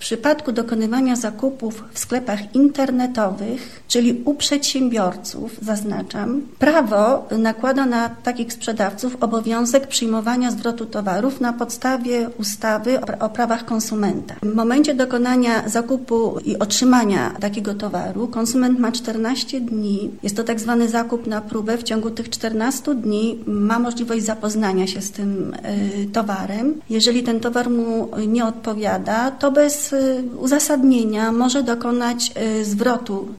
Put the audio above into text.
przypadku dokonywania zakupów w sklepach internetowych, czyli u przedsiębiorców, zaznaczam, prawo nakłada na takich sprzedawców obowiązek przyjmowania zwrotu towarów na podstawie ustawy o prawach konsumenta. W momencie dokonania zakupu i otrzymania takiego towaru konsument ma 14 dni. Jest to tak zwany zakup na próbę. W ciągu tych 14 dni ma możliwość zapoznania się z tym towarem. Jeżeli ten towar mu nie odpowiada, to bez uzasadnienia może dokonać zwrotu